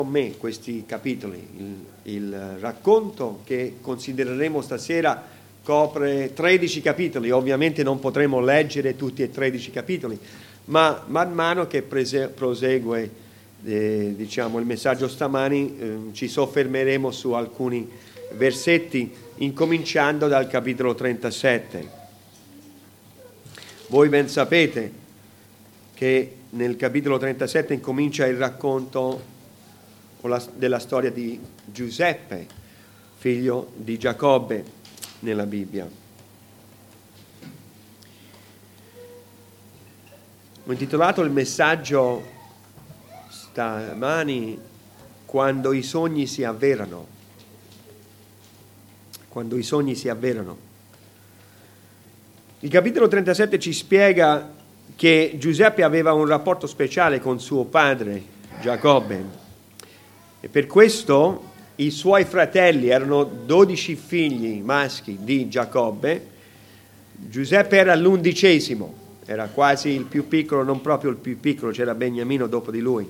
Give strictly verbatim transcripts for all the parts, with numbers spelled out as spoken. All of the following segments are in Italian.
con me questi capitoli. Il, il racconto che considereremo stasera copre tredici capitoli. Ovviamente non potremo leggere tutti e tredici capitoli, ma man mano che prese, prosegue eh, diciamo, il messaggio stamani eh, ci soffermeremo su alcuni versetti, incominciando dal capitolo trentasette. Voi ben sapete che nel capitolo trentasette incomincia il racconto della storia di Giuseppe, figlio di Giacobbe nella Bibbia. Ho intitolato il messaggio stamani "Quando i sogni si avverano". Quando i sogni si avverano. Il capitolo trentasette ci spiega che Giuseppe aveva un rapporto speciale con suo padre Giacobbe e per questo i suoi fratelli, erano dodici figli maschi di Giacobbe, Giuseppe era l'undicesimo, era quasi il più piccolo, non proprio il più piccolo, c'era Beniamino dopo di lui.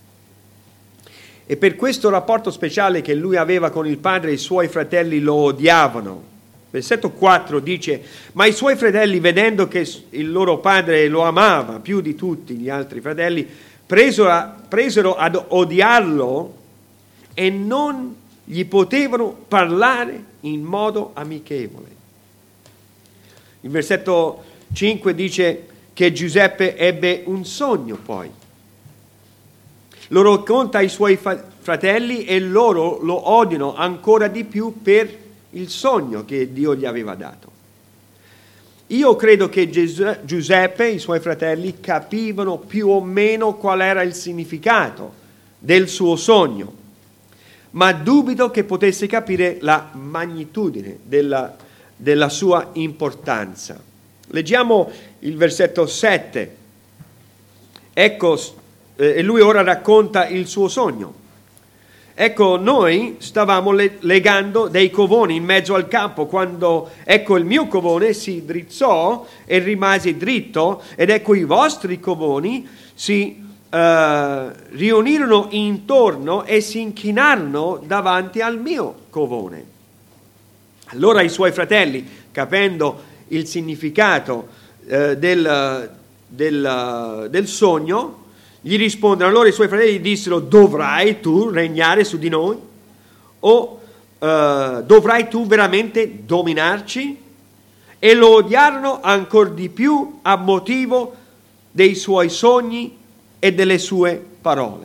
E per questo rapporto speciale che lui aveva con il padre, i suoi fratelli lo odiavano. Versetto quattro dice: ma i suoi fratelli, vedendo che il loro padre lo amava più di tutti gli altri fratelli, presero, presero ad odiarlo e non gli potevano parlare in modo amichevole. Il versetto cinque dice che Giuseppe ebbe un sogno poi. Lo racconta ai suoi fratelli e loro lo odiano ancora di più per il sogno che Dio gli aveva dato. Io credo che Giuseppe e i suoi fratelli capivano più o meno qual era il significato del suo sogno, ma dubito che potesse capire la magnitudine della, della sua importanza. Leggiamo il versetto sette. Ecco, eh, e lui ora racconta il suo sogno. Ecco, noi stavamo le- legando dei covoni in mezzo al campo, quando ecco il mio covone si drizzò e rimase dritto, ed ecco i vostri covoni si Uh, riunirono intorno e si inchinarono davanti al mio covone. Allora i suoi fratelli, capendo il significato uh, del, del, del sogno, gli rispondono. Allora i suoi fratelli dissero: dovrai tu regnare su di noi? O uh, dovrai tu veramente dominarci? E lo odiarono ancor di più a motivo dei suoi sogni e delle sue parole.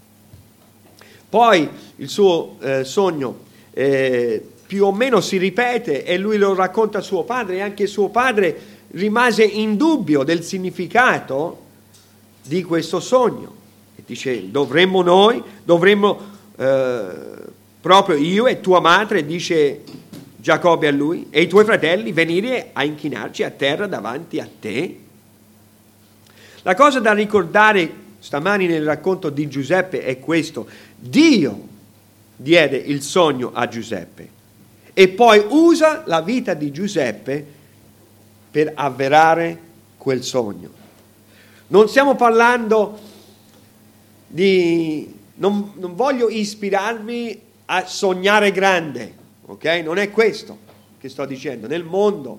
Poi il suo eh, sogno eh, più o meno si ripete e lui lo racconta a suo padre, e anche suo padre rimase in dubbio del significato di questo sogno. E dice: dovremmo noi, dovremmo eh, proprio io e tua madre, dice Giacobbe a lui, e i tuoi fratelli venire a inchinarci a terra davanti a te? La cosa da ricordare stamani nel racconto di Giuseppe è questo: Dio diede il sogno a Giuseppe e poi usa la vita di Giuseppe per avverare quel sogno. Non stiamo parlando di... non, non voglio ispirarmi a sognare grande, ok? Non è questo che sto dicendo. Nel mondo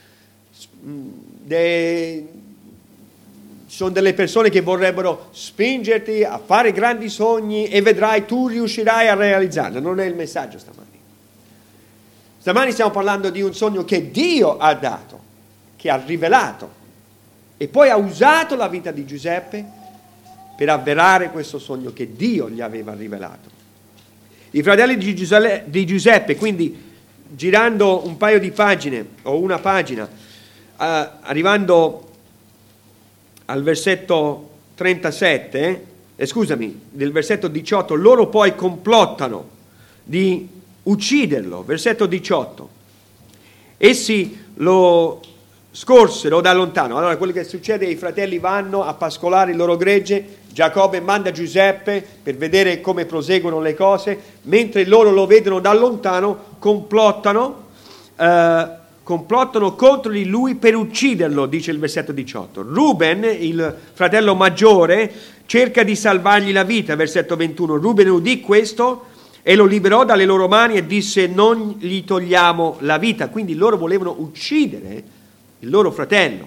de... sono delle persone che vorrebbero spingerti a fare grandi sogni e vedrai tu riuscirai a realizzarlo. Non è il messaggio stamani. Stamani stiamo parlando di un sogno che Dio ha dato, che ha rivelato, e poi ha usato la vita di Giuseppe per avverare questo sogno che Dio gli aveva rivelato. I fratelli di Giuseppe, di Giuseppe quindi, girando un paio di pagine o una pagina, uh, arrivando al versetto trentasette, eh, scusami, del versetto diciotto, loro poi complottano di ucciderlo. Versetto diciotto. Essi lo scorsero da lontano. Allora quello che succede è che i fratelli vanno a pascolare il loro gregge, Giacobbe manda Giuseppe per vedere come proseguono le cose, mentre loro lo vedono da lontano, complottano, eh, complottano contro di lui per ucciderlo, dice il versetto diciotto. Ruben, il fratello maggiore, cerca di salvargli la vita, versetto ventuno. Ruben udì questo e lo liberò dalle loro mani e disse: non gli togliamo la vita. Quindi loro volevano uccidere il loro fratello.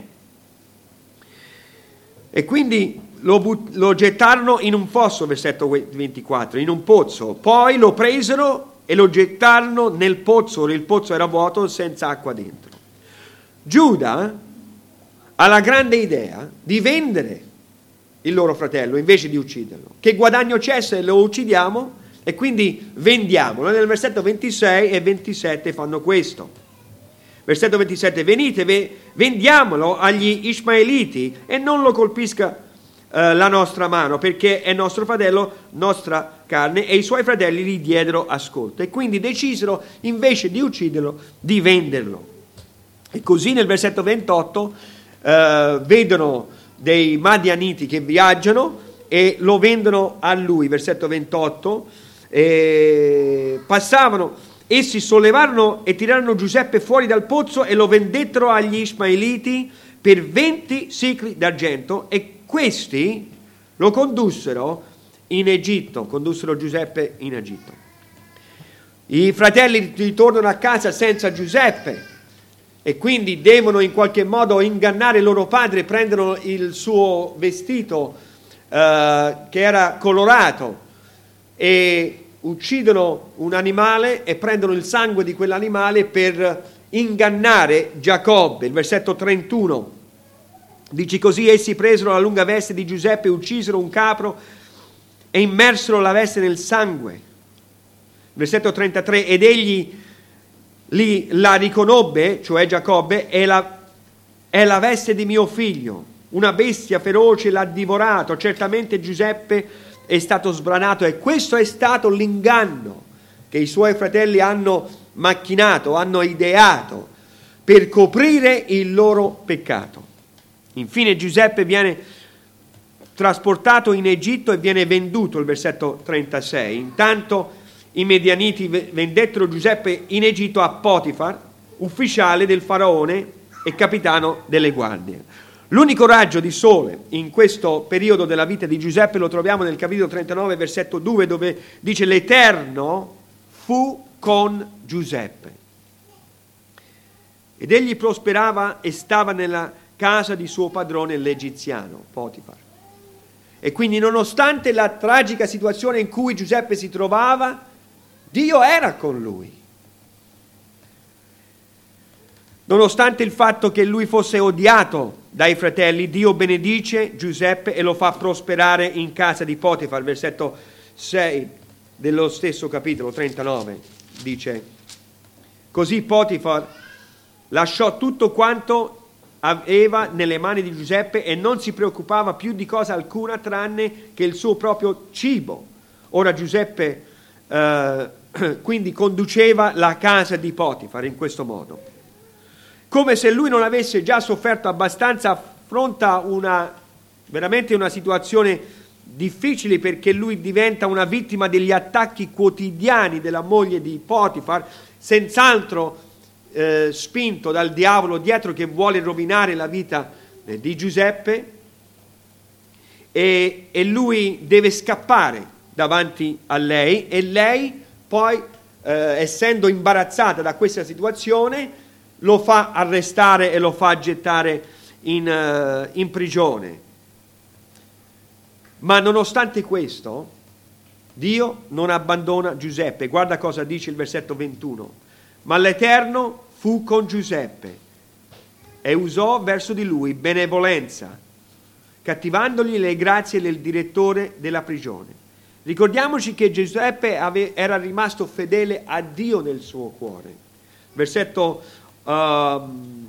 E quindi lo, but- lo gettarono in un fosso, versetto ventiquattro, in un pozzo. Poi lo presero e lo gettarono nel pozzo. Il pozzo era vuoto, senza acqua dentro. Giuda ha la grande idea di vendere il loro fratello invece di ucciderlo. Che guadagno c'è se lo uccidiamo? E quindi vendiamolo. Nel versetto ventisei e ventisette fanno questo. Versetto ventisette: venite, vendiamolo agli Ismaeliti e non lo colpisca eh, la nostra mano, perché è nostro fratello, nostra carne. E i suoi fratelli gli diedero ascolto e quindi decisero, invece di ucciderlo, di venderlo. E così nel versetto ventotto eh, vedono dei Madianiti che viaggiano e lo vendono a lui. Versetto ventotto: e passavano, essi sollevarono e tirarono Giuseppe fuori dal pozzo e lo vendettero agli Ismaeliti per venti sicli d'argento, e questi lo condussero in Egitto, condussero Giuseppe in Egitto. I fratelli ritornano a casa senza Giuseppe e quindi devono in qualche modo ingannare il loro padre. Prendono il suo vestito eh, che era colorato e uccidono un animale e prendono il sangue di quell'animale per ingannare Giacobbe. Il versetto trentuno dice così: essi presero la lunga veste di Giuseppe, uccisero un capro e immersero la veste nel sangue. Versetto trentatré: ed egli li, la riconobbe, cioè Giacobbe, è la, è la veste di mio figlio, una bestia feroce l'ha divorato, certamente Giuseppe è stato sbranato. E questo è stato l'inganno che i suoi fratelli hanno macchinato, hanno ideato per coprire il loro peccato. Infine Giuseppe viene trasportato in Egitto e viene venduto, il versetto trentasei. Intanto i Medianiti vendettero Giuseppe in Egitto a Potifar, ufficiale del faraone e capitano delle guardie. L'unico raggio di sole in questo periodo della vita di Giuseppe lo troviamo nel capitolo trentanove, versetto due, dove dice: l'Eterno fu con Giuseppe ed egli prosperava e stava nella casa di suo padrone l'egiziano Potifar. E quindi, nonostante la tragica situazione in cui Giuseppe si trovava, Dio era con lui. Nonostante il fatto che lui fosse odiato dai fratelli, Dio benedice Giuseppe e lo fa prosperare in casa di Potifar. Versetto sei dello stesso capitolo trentanove dice: così Potifar lasciò tutto quanto aveva nelle mani di Giuseppe e non si preoccupava più di cosa alcuna tranne che il suo proprio cibo. Ora Giuseppe eh, quindi conduceva la casa di Potifar in questo modo. Come se lui non avesse già sofferto abbastanza, affronta una veramente una situazione difficile, perché lui diventa una vittima degli attacchi quotidiani della moglie di Potifar, senz'altro eh, spinto dal diavolo dietro, che vuole rovinare la vita eh, di Giuseppe, e, e lui deve scappare davanti a lei, e lei poi eh, essendo imbarazzata da questa situazione lo fa arrestare e lo fa gettare in, uh, in prigione. Ma nonostante questo, Dio non abbandona Giuseppe. Guarda cosa dice il versetto ventuno: ma l'Eterno fu con Giuseppe e usò verso di lui benevolenza, cattivandogli le grazie del direttore della prigione. Ricordiamoci che Giuseppe ave- era rimasto fedele a Dio nel suo cuore. Versetto Uh,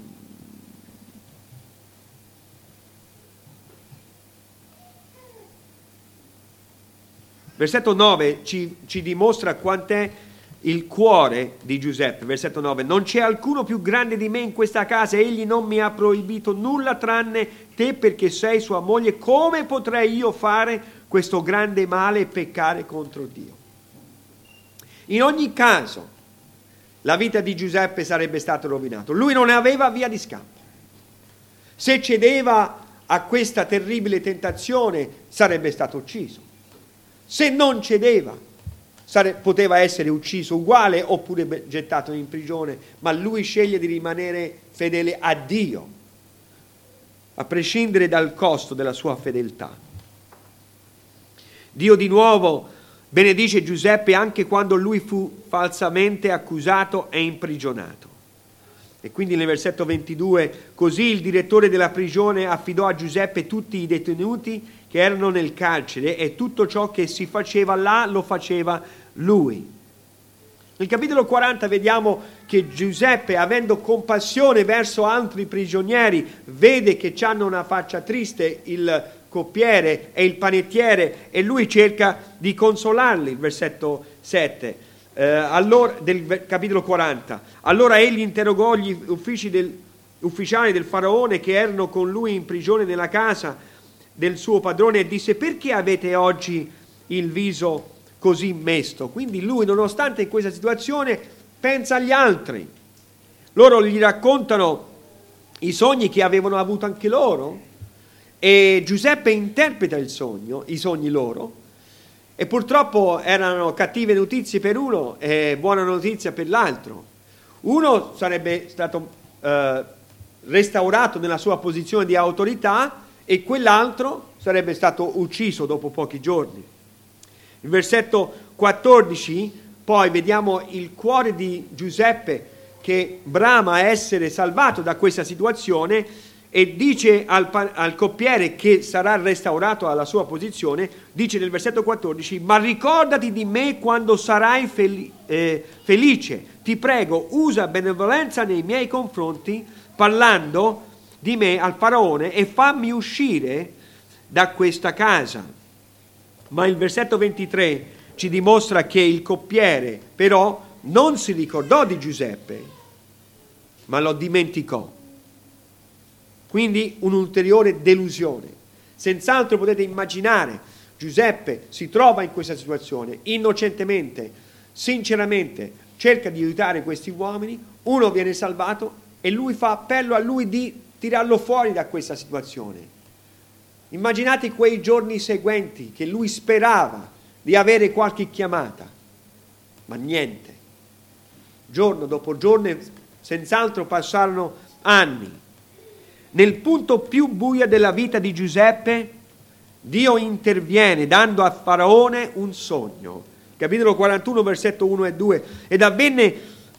versetto nove ci, ci dimostra quant'è il cuore di Giuseppe. Versetto nove: non c'è alcuno più grande di me in questa casa, egli non mi ha proibito nulla tranne te, perché sei sua moglie. Come potrei io fare questo grande male e peccare contro Dio? In ogni caso, la vita di Giuseppe sarebbe stata rovinata. Lui non aveva via di scampo. Se cedeva a questa terribile tentazione sarebbe stato ucciso. Se non cedeva sare- poteva essere ucciso uguale oppure gettato in prigione, ma lui sceglie di rimanere fedele a Dio, a prescindere dal costo della sua fedeltà. Dio di nuovo benedice Giuseppe anche quando lui fu falsamente accusato e imprigionato. E quindi nel versetto ventidue, così il direttore della prigione affidò a Giuseppe tutti i detenuti che erano nel carcere e tutto ciò che si faceva là lo faceva lui. Nel capitolo quaranta vediamo che Giuseppe, avendo compassione verso altri prigionieri, vede che hanno una faccia triste, il coppiere e il panettiere, e lui cerca di consolarli. Il versetto sette eh, allora, del capitolo quaranta. Allora egli interrogò gli uffici del, ufficiali del faraone che erano con lui in prigione nella casa del suo padrone e disse: perché avete oggi il viso così mesto? Quindi lui, nonostante in questa situazione, pensa agli altri. Loro gli raccontano i sogni che avevano avuto anche loro e Giuseppe interpreta il sogno, i sogni loro, e purtroppo erano cattive notizie per uno e buona notizia per l'altro. Uno sarebbe stato eh, restaurato nella sua posizione di autorità e quell'altro sarebbe stato ucciso dopo pochi giorni. Il versetto quattordici, poi vediamo il cuore di Giuseppe che brama essere salvato da questa situazione e dice al, al coppiere che sarà restaurato alla sua posizione, dice nel versetto quattordici: ma ricordati di me quando sarai fel- eh, felice, ti prego, usa benevolenza nei miei confronti, parlando di me al faraone, e fammi uscire da questa casa. Ma il versetto ventitré ci dimostra che il coppiere però non si ricordò di Giuseppe, ma lo dimenticò. Quindi un'ulteriore delusione. Senz'altro potete immaginare, Giuseppe si trova in questa situazione, innocentemente, sinceramente, cerca di aiutare questi uomini, uno viene salvato e lui fa appello a lui di tirarlo fuori da questa situazione. Immaginate quei giorni seguenti che lui sperava di avere qualche chiamata, ma niente. Giorno dopo giorno, senz'altro passarono anni. Nel punto più buio della vita di Giuseppe, Dio interviene dando a Faraone un sogno. Capitolo quarantuno, versetto uno e due. Ed avvenne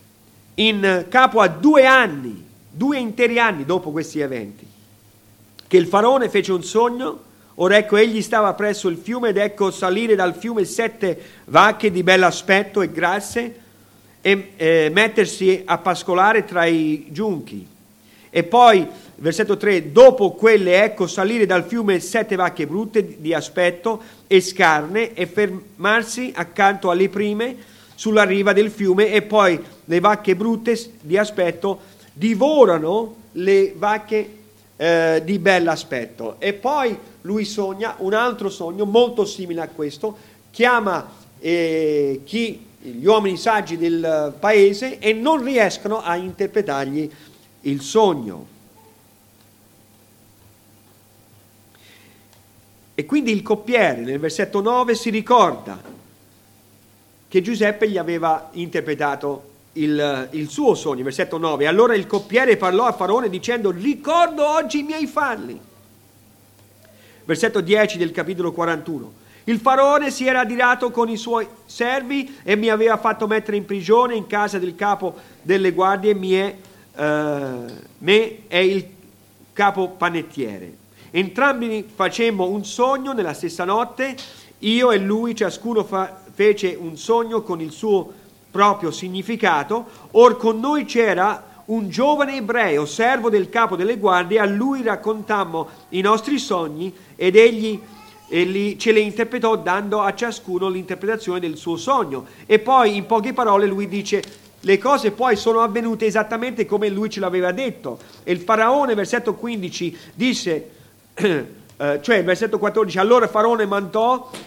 in capo a due anni, due interi anni dopo questi eventi, che il Faraone fece un sogno. Ora ecco, egli stava presso il fiume ed ecco salire dal fiume sette vacche di bell'aspetto e grasse e eh, mettersi a pascolare tra i giunchi. E poi, versetto tre, dopo quelle ecco salire dal fiume sette vacche brutte di aspetto e scarne e fermarsi accanto alle prime sulla riva del fiume, e poi le vacche brutte di aspetto divorano le vacche eh, di bell'aspetto. E poi lui sogna un altro sogno molto simile a questo, chiama eh, chi, gli uomini saggi del paese e non riescono a interpretargli il sogno. E quindi il coppiere nel versetto nove si ricorda che Giuseppe gli aveva interpretato il, il suo sogno. Versetto nove: allora il coppiere parlò a Faraone dicendo: ricordo oggi i miei falli. Versetto dieci del capitolo quarantuno: il Faraone si era adirato con i suoi servi e mi aveva fatto mettere in prigione in casa del capo delle guardie mie, Uh, me e il capo panettiere. Entrambi facemmo un sogno nella stessa notte, io e lui, ciascuno fa, fece un sogno con il suo proprio significato. Or con noi c'era un giovane ebreo, servo del capo delle guardie, a lui raccontammo i nostri sogni ed egli, egli ce li interpretò dando a ciascuno l'interpretazione del suo sogno. E poi in poche parole lui dice: le cose poi sono avvenute esattamente come lui ce l'aveva detto. E il Faraone, versetto quindici, disse, eh, cioè il versetto quattordici, allora Faraone mandò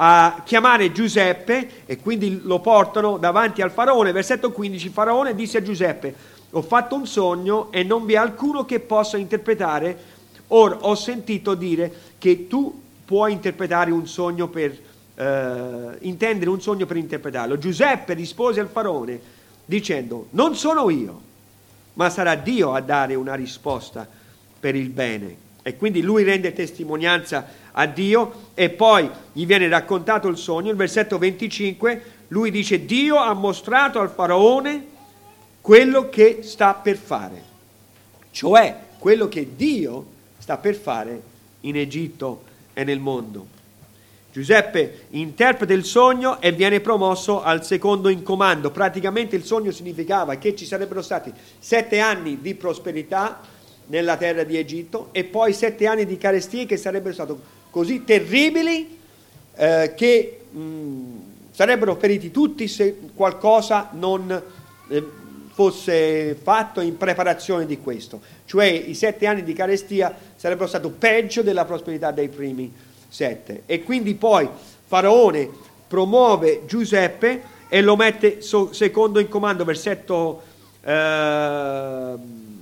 a chiamare Giuseppe e quindi lo portano davanti al faraone. Versetto quindici, il faraone disse a Giuseppe: ho fatto un sogno e non vi è alcuno che possa interpretare. Ora ho sentito dire che tu puoi interpretare un sogno per eh, intendere un sogno per interpretarlo. Giuseppe rispose al faraone dicendo: non sono io, ma sarà Dio a dare una risposta per il bene. E quindi lui rende testimonianza a Dio e poi gli viene raccontato il sogno. Il versetto venticinque, lui dice: Dio ha mostrato al faraone quello che sta per fare, cioè quello che Dio sta per fare in Egitto e nel mondo. Giuseppe interpreta il sogno e viene promosso al secondo in comando. Praticamente il sogno significava che ci sarebbero stati sette anni di prosperità nella terra di Egitto e poi sette anni di carestie che sarebbero stati così terribili eh, che mh, sarebbero feriti tutti se qualcosa non eh, fosse fatto in preparazione di questo. Cioè i sette anni di carestia sarebbero stati peggio della prosperità dei primi sette. E quindi poi Faraone promuove Giuseppe e lo mette so, secondo in comando. Versetto eh,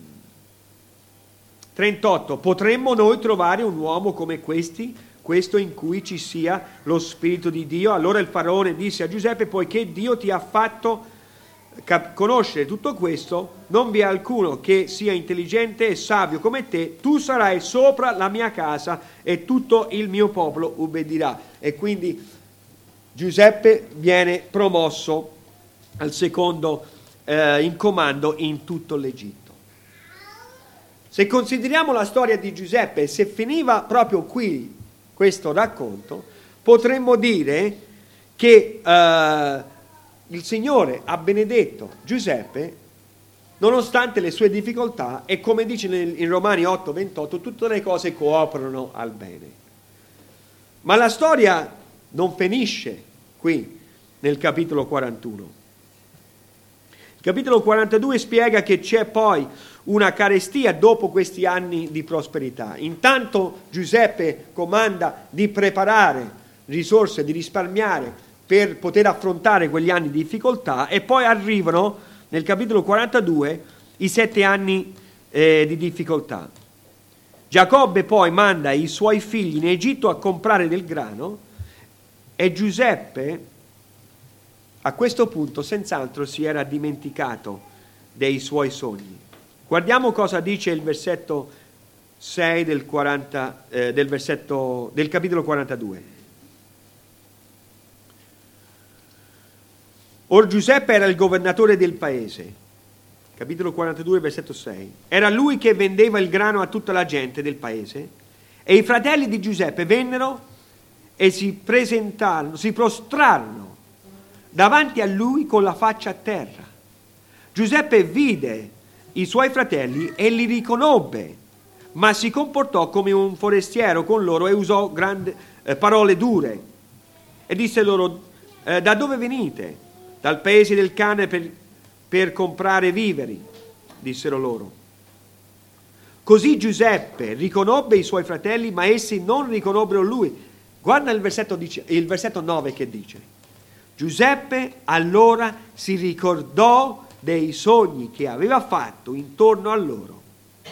trentotto, potremmo noi trovare un uomo come questi, questo in cui ci sia lo Spirito di Dio? Allora il Faraone disse a Giuseppe: poiché Dio ti ha fatto cap- conoscere tutto questo, non vi è alcuno che sia intelligente e savio come te, tu sarai sopra la mia casa e tutto il mio popolo ubbidirà. E quindi Giuseppe viene promosso al secondo eh, in comando in tutto l'Egitto. Se consideriamo la storia di Giuseppe, se finiva proprio qui questo racconto, potremmo dire che eh, il Signore ha benedetto Giuseppe nonostante le sue difficoltà e, come dice in Romani otto ventotto, tutte le cose cooperano al bene. Ma la storia non finisce qui nel capitolo quarantuno. Il capitolo quarantadue spiega che c'è poi una carestia dopo questi anni di prosperità. Intanto Giuseppe comanda di preparare risorse, di risparmiare per poter affrontare quegli anni di difficoltà, e poi arrivano nel capitolo quarantadue i sette anni eh, di difficoltà. Giacobbe poi manda i suoi figli in Egitto a comprare del grano e Giuseppe a questo punto senz'altro si era dimenticato dei suoi sogni. Guardiamo cosa dice il versetto sei del, quaranta, eh, del, versetto, del capitolo quarantadue. Or Giuseppe era il governatore del paese. Capitolo quarantadue, versetto sei. Era lui che vendeva il grano a tutta la gente del paese, e i fratelli di Giuseppe vennero e si presentarono, si prostrarono davanti a lui con la faccia a terra. Giuseppe vide i suoi fratelli e li riconobbe, ma si comportò come un forestiero con loro e usò grandi eh, parole dure. E disse loro: eh, da dove venite? Dal paese del Cane per, per comprare viveri, dissero loro. Così Giuseppe riconobbe i suoi fratelli, ma essi non riconobbero lui. Guarda il versetto, il versetto nove che dice: Giuseppe allora si ricordò dei sogni che aveva fatto intorno a loro.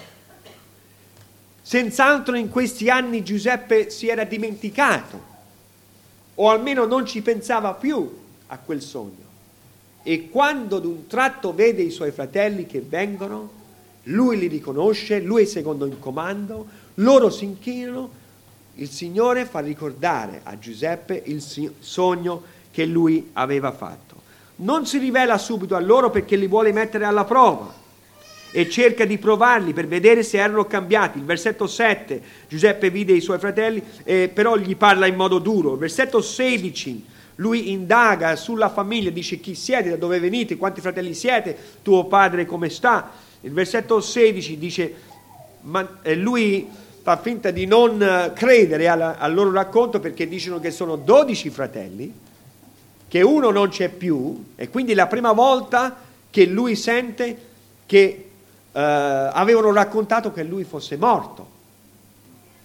Senz'altro in questi anni Giuseppe si era dimenticato, o almeno non ci pensava più a quel sogno. E quando d'un tratto vede i suoi fratelli che vengono, lui li riconosce, lui è secondo in comando, loro si inchinano, il Signore fa ricordare a Giuseppe il sogno che lui aveva fatto. Non si rivela subito a loro perché li vuole mettere alla prova e cerca di provarli per vedere se erano cambiati. Il versetto sette, Giuseppe vide i suoi fratelli, eh, però gli parla in modo duro. Il versetto sedici, lui indaga sulla famiglia, dice: chi siete, da dove venite, quanti fratelli siete, tuo padre come sta? Il versetto sedici dice, ma eh, lui fa finta di non credere alla, al loro racconto, perché dicono che sono dodici fratelli, che uno non c'è più, e quindi è la prima volta che lui sente che eh, avevano raccontato che lui fosse morto.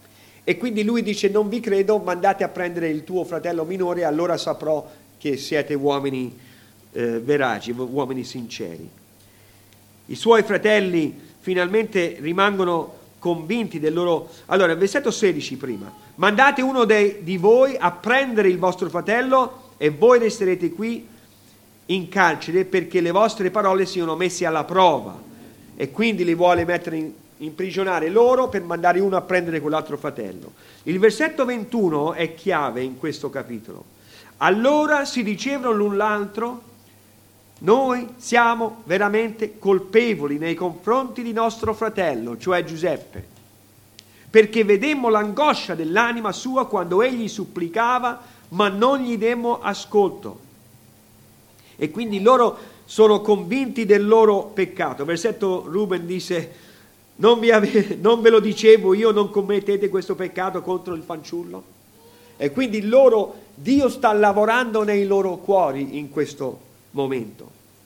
E quindi lui dice: non vi credo, mandate a prendere il tuo fratello minore, allora saprò che siete uomini eh, veraci, uomini sinceri. I suoi fratelli finalmente rimangono convinti del loro... Allora, versetto sedici prima. Mandate uno dei, di voi a prendere il vostro fratello e voi resterete qui in carcere perché le vostre parole siano messe alla prova. E quindi li vuole mettere in, imprigionare loro per mandare uno a prendere quell'altro fratello. Il versetto ventuno è chiave in questo capitolo. Allora si dicevano l'un l'altro: noi siamo veramente colpevoli nei confronti di nostro fratello, cioè Giuseppe, perché vedemmo l'angoscia dell'anima sua quando egli supplicava, ma non gli demmo ascolto. E quindi loro sono convinti del loro peccato. Versetto Ruben dice: non, vi ave- non ve lo dicevo io, non commettete questo peccato contro il fanciullo? E quindi loro, Dio sta lavorando nei loro cuori in questo momento.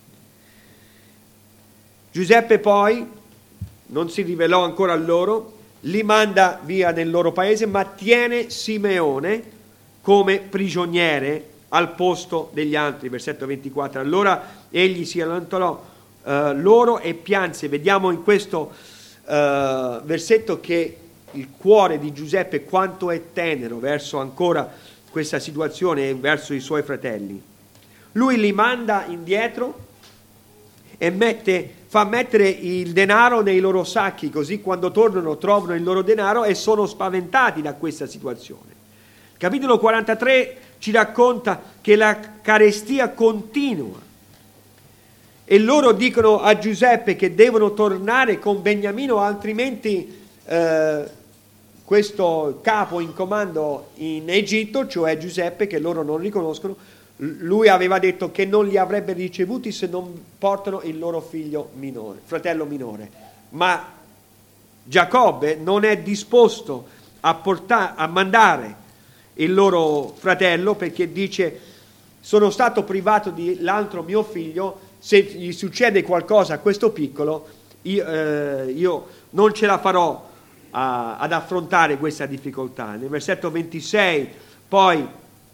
Giuseppe poi non si rivelò ancora a loro, li manda via nel loro paese, ma tiene Simeone come prigioniere al posto degli altri. Versetto ventiquattro. Allora egli si allontanò uh, loro e pianse. Vediamo in questo uh, versetto che il cuore di Giuseppe quanto è tenero verso ancora questa situazione e verso i suoi fratelli. Lui li manda indietro e mette, fa mettere il denaro nei loro sacchi, così quando tornano trovano il loro denaro e sono spaventati da questa situazione. Il capitolo quarantatré ci racconta che la carestia continua e loro dicono a Giuseppe che devono tornare con Beniamino, altrimenti eh, questo capo in comando in Egitto, cioè Giuseppe, che loro non riconoscono, lui aveva detto che non li avrebbe ricevuti se non portano il loro figlio minore, fratello minore. Ma Giacobbe non è disposto a, portare, a mandare il loro fratello, perché dice: sono stato privato di l'altro mio figlio, se gli succede qualcosa a questo piccolo io, eh, io non ce la farò a, ad affrontare questa difficoltà. Nel versetto ventisei poi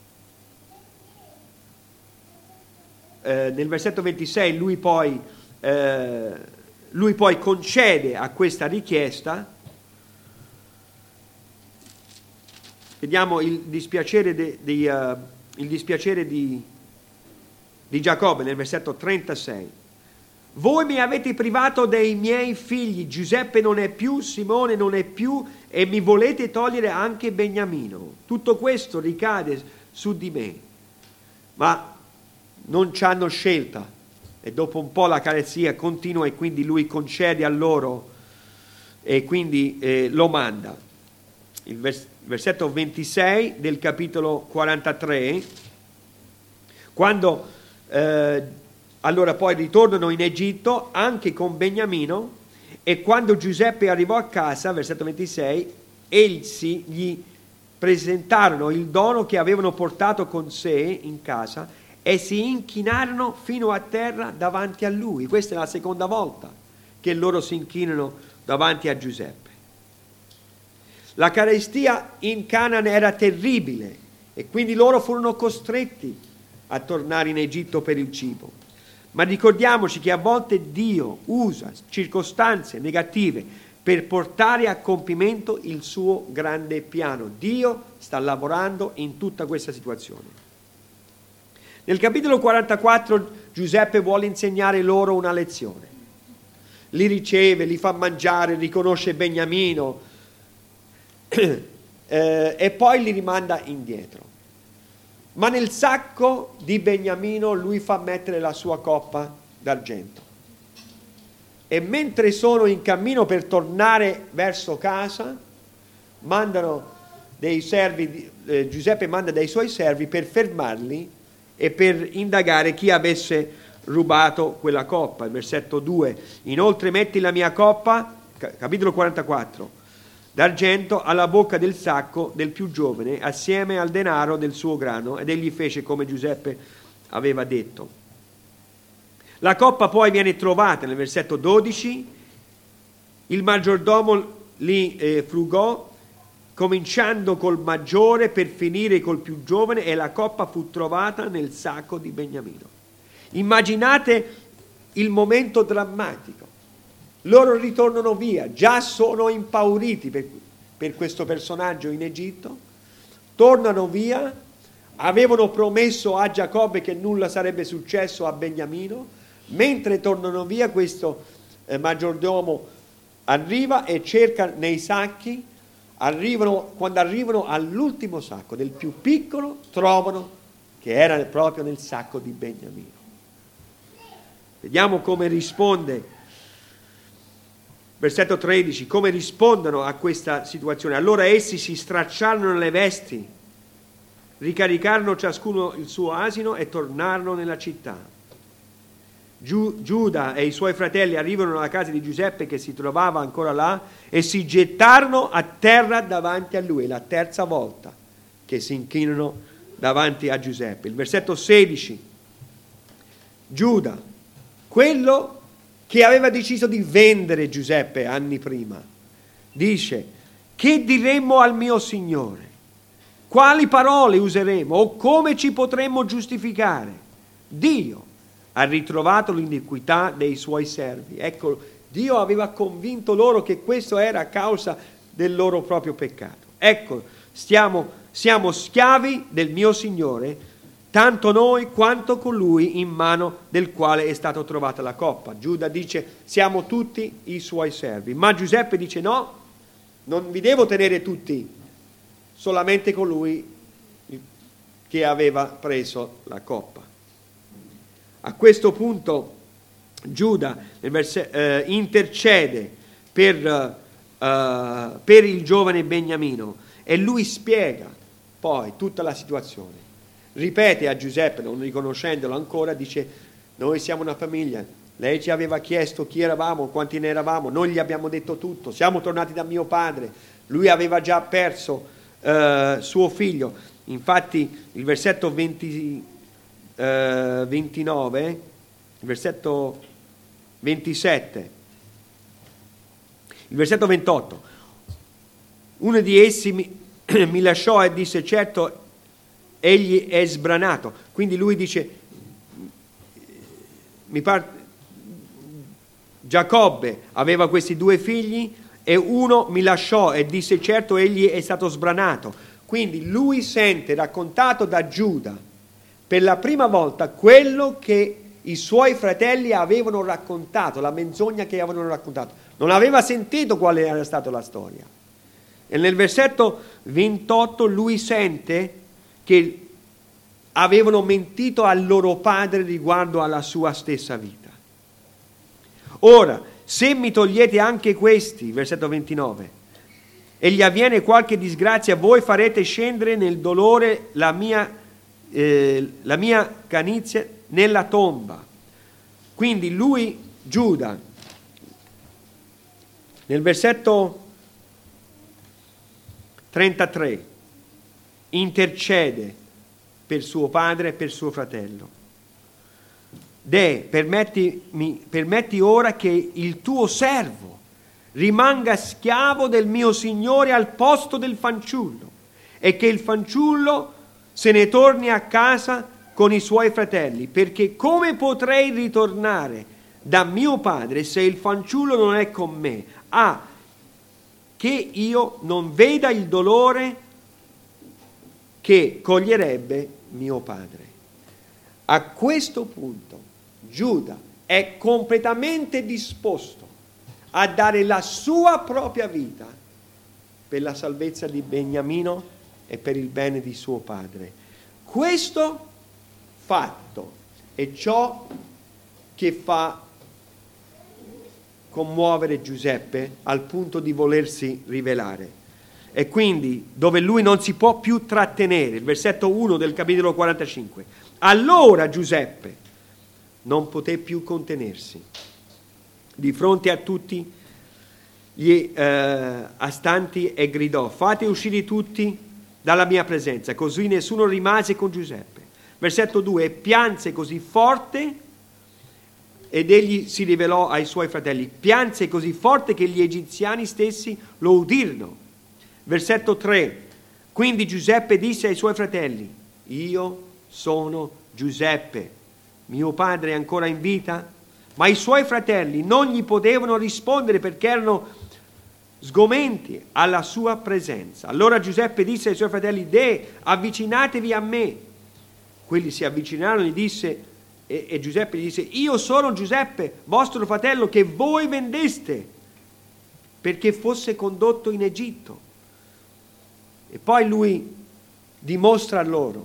eh, nel versetto ventisei lui poi eh, lui poi concede a questa richiesta. Vediamo il dispiacere, de, de, uh, il dispiacere di, di Giacobbe nel versetto trentasei. Voi mi avete privato dei miei figli, Giuseppe non è più, Simone non è più, e mi volete togliere anche Beniamino. Tutto questo ricade su di me. Ma non ci hanno scelta. E dopo un po' la carestia continua e quindi lui concede a loro e quindi eh, lo manda. Il vers- versetto ventisei del capitolo quarantatré, quando eh, allora poi ritornano in Egitto anche con Beniamino, e quando Giuseppe arrivò a casa, versetto ventisei, essi gli presentarono il dono che avevano portato con sé in casa e si inchinarono fino a terra davanti a lui. Questa è la seconda volta che loro si inchinano davanti a Giuseppe. La carestia in Canaan era terribile e quindi loro furono costretti a tornare in Egitto per il cibo. Ma ricordiamoci che a volte Dio usa circostanze negative per portare a compimento il suo grande piano. Dio sta lavorando in tutta questa situazione. Nel capitolo quarantaquattro Giuseppe vuole insegnare loro una lezione. Li riceve, li fa mangiare, riconosce Beniamino, eh, e poi li rimanda indietro. Ma nel sacco di Beniamino lui fa mettere la sua coppa d'argento. E mentre sono in cammino per tornare verso casa, mandano dei servi, eh, Giuseppe manda dei suoi servi per fermarli e per indagare chi avesse rubato quella coppa. Il versetto due. Inoltre metti la mia coppa, capitolo quarantaquattro, d'argento alla bocca del sacco del più giovane, assieme al denaro del suo grano, ed egli fece come Giuseppe aveva detto. La coppa poi viene trovata nel versetto dodici, il maggiordomo li eh, frugò cominciando col maggiore per finire col più giovane, e la coppa fu trovata nel sacco di Beniamino. Immaginate il momento drammatico. Loro ritornano via, già sono impauriti per, per questo personaggio in Egitto, tornano via, avevano promesso a Giacobbe che nulla sarebbe successo a Beniamino, mentre tornano via questo eh, maggiordomo arriva e cerca nei sacchi, arrivano, quando arrivano all'ultimo sacco, del più piccolo, trovano che era proprio nel sacco di Beniamino. Vediamo come risponde, versetto tredici, come rispondono a questa situazione. Allora essi si stracciarono le vesti, ricaricarono ciascuno il suo asino e tornarono nella città. Giu, Giuda e i suoi fratelli arrivano alla casa di Giuseppe che si trovava ancora là e si gettarono a terra davanti a lui, la terza volta che si inchinano davanti a Giuseppe. Il versetto sedici, Giuda, quello che aveva deciso di vendere Giuseppe anni prima, dice: che diremmo al mio Signore? Quali parole useremo o come ci potremmo giustificare? Dio ha ritrovato l'iniquità dei suoi servi. Ecco, Dio aveva convinto loro che questo era a causa del loro proprio peccato. Ecco, stiamo, siamo schiavi del mio Signore, tanto noi quanto colui in mano del quale è stata trovata la coppa. Giuda dice: siamo tutti i suoi servi. Ma Giuseppe dice: no, non vi devo tenere tutti, solamente colui che aveva preso la coppa. A questo punto Giuda eh, intercede per, uh, per il giovane Beniamino e lui spiega poi tutta la situazione. Ripete a Giuseppe, non riconoscendolo ancora, dice: noi siamo una famiglia, lei ci aveva chiesto chi eravamo, quanti ne eravamo, noi gli abbiamo detto tutto, siamo tornati da mio padre, lui aveva già perso uh, suo figlio. Infatti il versetto venti, uh, ventinove, il versetto ventisette, il versetto ventotto, uno di essi mi, mi lasciò e disse: certo, egli è sbranato. Quindi lui dice, mi par... Giacobbe aveva questi due figli e uno mi lasciò e disse: certo, egli è stato sbranato. Quindi lui sente raccontato da Giuda per la prima volta quello che i suoi fratelli avevano raccontato, la menzogna che avevano raccontato. Non aveva sentito quale era stata la storia. E nel versetto ventotto lui sente che avevano mentito al loro padre riguardo alla sua stessa vita. Ora, se mi togliete anche questi, versetto ventinove, e gli avviene qualche disgrazia, voi farete scendere nel dolore la mia, eh, la mia canizia nella tomba. Quindi lui, Giuda, nel versetto trentatré, intercede per suo padre e per suo fratello. De, permettimi, permetti ora che il tuo servo rimanga schiavo del mio Signore al posto del fanciullo, e che il fanciullo se ne torni a casa con i suoi fratelli, perché come potrei ritornare da mio padre se il fanciullo non è con me? Ah, che io non veda il dolore che coglierebbe mio padre. A questo punto Giuda è completamente disposto a dare la sua propria vita per la salvezza di Beniamino e per il bene di suo padre. Questo fatto è ciò che fa commuovere Giuseppe al punto di volersi rivelare. E quindi dove lui non si può più trattenere, il versetto uno del capitolo quarantacinque. Allora Giuseppe non poté più contenersi di fronte a tutti gli eh, astanti e gridò: fate uscire tutti dalla mia presenza. Così nessuno rimase con Giuseppe. Versetto due, e pianse così forte, ed egli si rivelò ai suoi fratelli, pianse così forte che gli egiziani stessi lo udirono. Versetto tre. Quindi Giuseppe disse ai suoi fratelli: io sono Giuseppe, mio padre è ancora in vita? Ma i suoi fratelli non gli potevano rispondere perché erano sgomenti alla sua presenza. Allora Giuseppe disse ai suoi fratelli: Deh, avvicinatevi a me. Quelli si avvicinarono e gli disse, e, e Giuseppe gli disse: io sono Giuseppe, vostro fratello, che voi vendeste perché fosse condotto in Egitto. E poi lui dimostra loro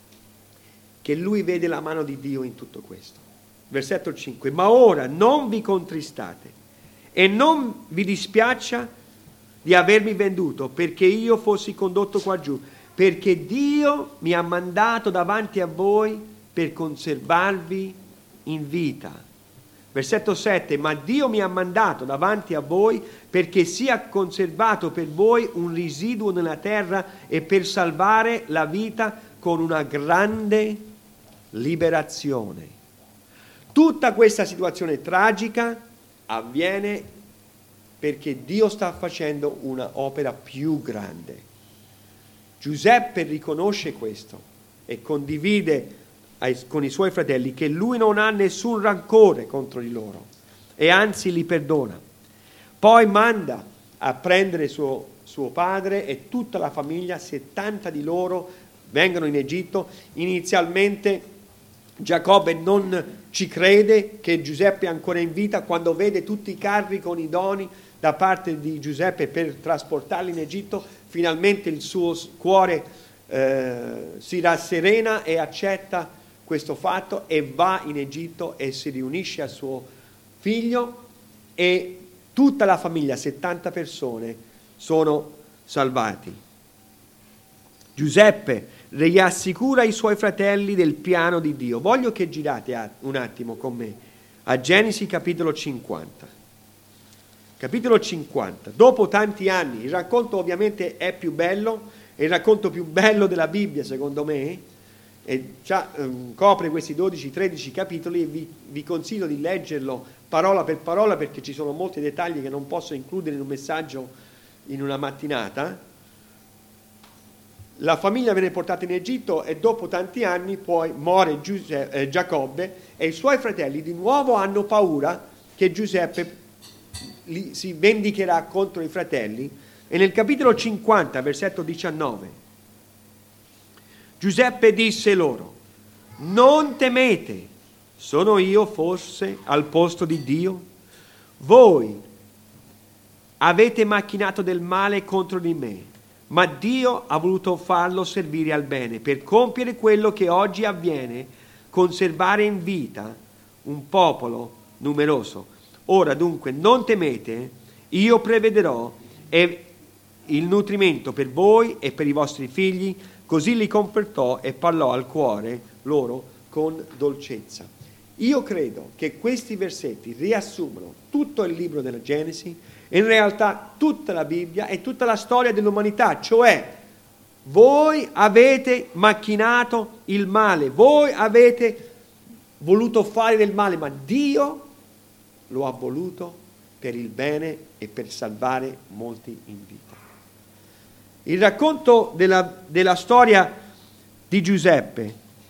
che lui vede la mano di Dio in tutto questo. Versetto cinque. Ma ora non vi contristate e non vi dispiaccia di avermi venduto perché io fossi condotto qua giù, perché Dio mi ha mandato davanti a voi per conservarvi in vita. Versetto sette. Ma Dio mi ha mandato davanti a voi perché sia conservato per voi un residuo nella terra e per salvare la vita con una grande liberazione. Tutta questa situazione tragica avviene perché Dio sta facendo una opera più grande. Giuseppe riconosce questo e condivide ai, con i suoi fratelli che lui non ha nessun rancore contro di loro e anzi li perdona. Poi manda a prendere suo, suo padre e tutta la famiglia, settanta di loro vengono in Egitto. Inizialmente Giacobbe non ci crede che Giuseppe è ancora in vita quando vede tutti i carri con i doni da parte di Giuseppe per trasportarli in Egitto. Finalmente il suo cuore eh, si rasserena e accetta questo fatto e va in Egitto e si riunisce a suo figlio e tutta la famiglia, settanta persone, sono salvati. Giuseppe rassicura i suoi fratelli del piano di Dio. Voglio che girate un attimo con me a Genesi capitolo cinquanta. Capitolo cinquanta. Dopo tanti anni, il racconto ovviamente è più bello, è il racconto più bello della Bibbia secondo me, e già um, copre questi dodici tredici capitoli e vi, vi consiglio di leggerlo parola per parola perché ci sono molti dettagli che non posso includere in un messaggio in una mattinata. La famiglia viene portata in Egitto e dopo tanti anni poi muore Giuse- eh, Giacobbe e i suoi fratelli di nuovo hanno paura che Giuseppe li, si vendicherà contro i fratelli e nel capitolo cinquanta versetto diciannove Giuseppe disse loro: non temete, sono io forse al posto di Dio? Voi avete macchinato del male contro di me, ma Dio ha voluto farlo servire al bene, per compiere quello che oggi avviene, conservare in vita un popolo numeroso. Ora dunque non temete, io prevederò il nutrimento per voi e per i vostri figli. Così li confortò e parlò al cuore loro con dolcezza. Io credo che questi versetti riassumono tutto il libro della Genesi e in realtà tutta la Bibbia e tutta la storia dell'umanità, cioè voi avete macchinato il male, voi avete voluto fare del male, ma Dio lo ha voluto per il bene e per salvare molti in vita. Il racconto della, della storia di Giuseppe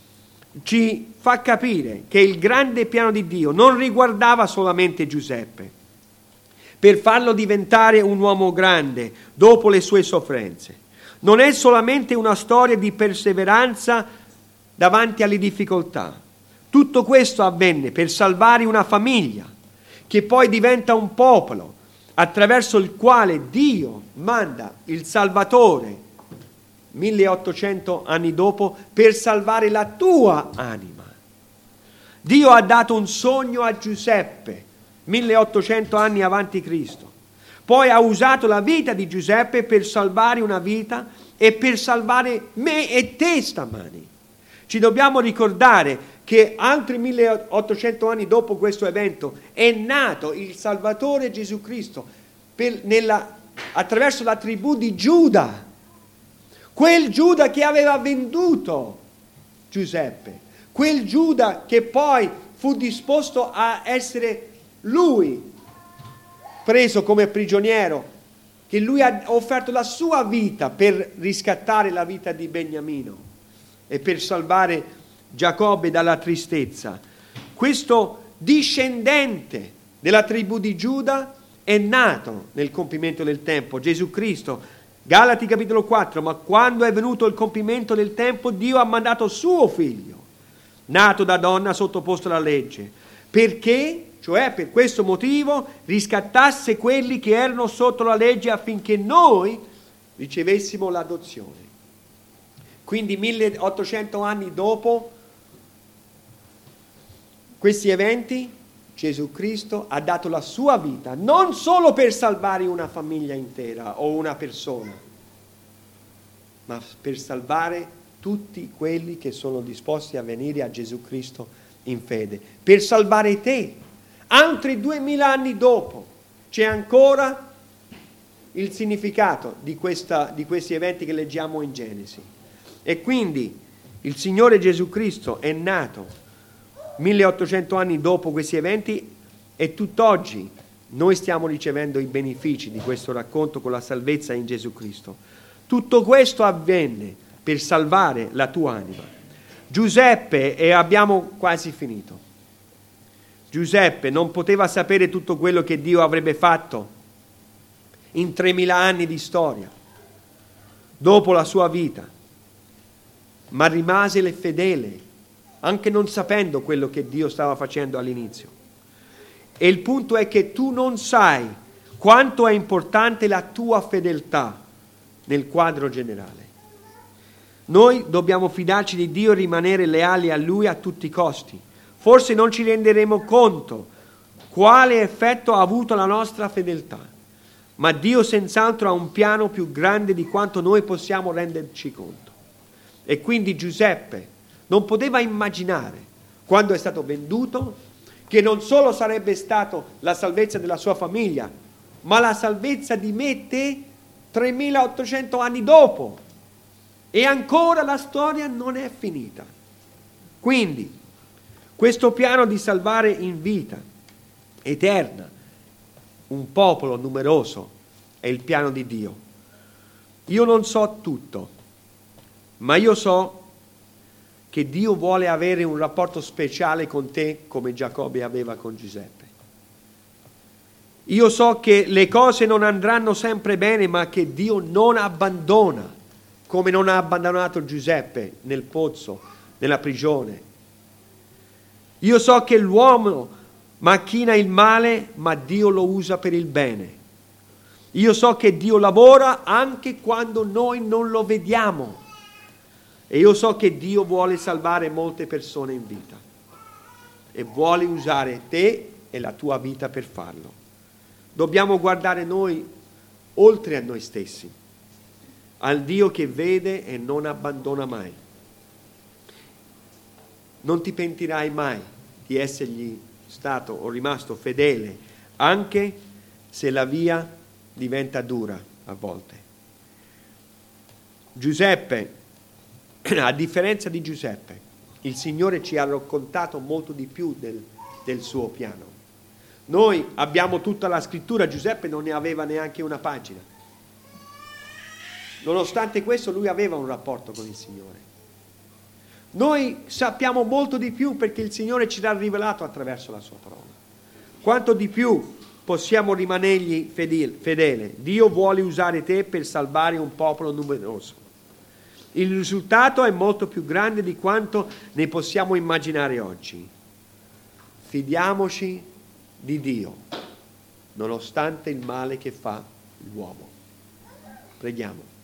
ci fa capire che il grande piano di Dio non riguardava solamente Giuseppe per farlo diventare un uomo grande dopo le sue sofferenze. Non è solamente una storia di perseveranza davanti alle difficoltà. Tutto questo avvenne per salvare una famiglia che poi diventa un popolo attraverso il quale Dio manda il Salvatore milleottocento anni dopo per salvare la tua anima. Dio ha dato un sogno a Giuseppe milleottocento anni avanti Cristo. Poi ha usato la vita di Giuseppe per salvare una vita e per salvare me e te stamani. Ci dobbiamo ricordare che altri milleottocento anni dopo questo evento è nato il Salvatore Gesù Cristo per, nella, attraverso la tribù di Giuda, quel Giuda che aveva venduto Giuseppe, quel Giuda che poi fu disposto a essere lui preso come prigioniero, che che lui ha offerto la sua vita per riscattare la vita di Beniamino e per salvare Giacobbe dalla tristezza. Questo discendente della tribù di Giuda è nato nel compimento del tempo, Gesù Cristo. Galati capitolo quattro, ma quando è venuto il compimento del tempo, Dio ha mandato suo figlio, nato da donna sottoposto alla legge, perché, cioè per questo motivo, riscattasse quelli che erano sotto la legge affinché noi ricevessimo l'adozione. Quindi milleottocento anni dopo questi eventi, Gesù Cristo ha dato la sua vita non solo per salvare una famiglia intera o una persona, ma per salvare tutti quelli che sono disposti a venire a Gesù Cristo in fede, per salvare te. Altri duemila anni dopo c'è ancora il significato di, questa, di questi eventi che leggiamo in Genesi. E quindi il Signore Gesù Cristo è nato milleottocento anni dopo questi eventi e tutt'oggi noi stiamo ricevendo i benefici di questo racconto con la salvezza in Gesù Cristo. Tutto questo avvenne per salvare la tua anima. Giuseppe, e abbiamo quasi finito, Giuseppe non poteva sapere tutto quello che Dio avrebbe fatto in tremila anni di storia dopo la sua vita, ma rimase fedele anche non sapendo quello che Dio stava facendo all'inizio. E il punto è che tu non sai quanto è importante la tua fedeltà nel quadro generale. Noi dobbiamo fidarci di Dio e rimanere leali a Lui a tutti i costi. Forse non ci renderemo conto quale effetto ha avuto la nostra fedeltà, ma Dio senz'altro ha un piano più grande di quanto noi possiamo renderci conto. E quindi Giuseppe non poteva immaginare, quando è stato venduto, che non solo sarebbe stato la salvezza della sua famiglia, ma la salvezza di me e te tremilaottocento anni dopo. E ancora la storia non è finita. Quindi, questo piano di salvare in vita eterna un popolo numeroso è il piano di Dio. Io non so tutto, ma io so che Dio vuole avere un rapporto speciale con te come Giacobbe aveva con Giuseppe. Io so che le cose non andranno sempre bene, ma che Dio non abbandona, come non ha abbandonato Giuseppe nel pozzo, nella prigione. Io so che l'uomo macchina il male, ma Dio lo usa per il bene. Io so che Dio lavora anche quando noi non lo vediamo. E io so che Dio vuole salvare molte persone in vita e vuole usare te e la tua vita per farlo. Dobbiamo guardare noi oltre a noi stessi, al Dio che vede e non abbandona mai. Non ti pentirai mai di essergli stato o rimasto fedele, anche se la via diventa dura a volte. Giuseppe, a differenza di Giuseppe, il Signore ci ha raccontato molto di più del, del suo piano. Noi abbiamo tutta la scrittura, Giuseppe non ne aveva neanche una pagina. Nonostante questo lui aveva un rapporto con il Signore. Noi sappiamo molto di più perché il Signore ci l'ha rivelato attraverso la sua parola. Quanto di più possiamo rimanergli fedele? Dio vuole usare te per salvare un popolo numeroso. Il risultato è molto più grande di quanto ne possiamo immaginare oggi. Fidiamoci di Dio, nonostante il male che fa l'uomo. Preghiamo.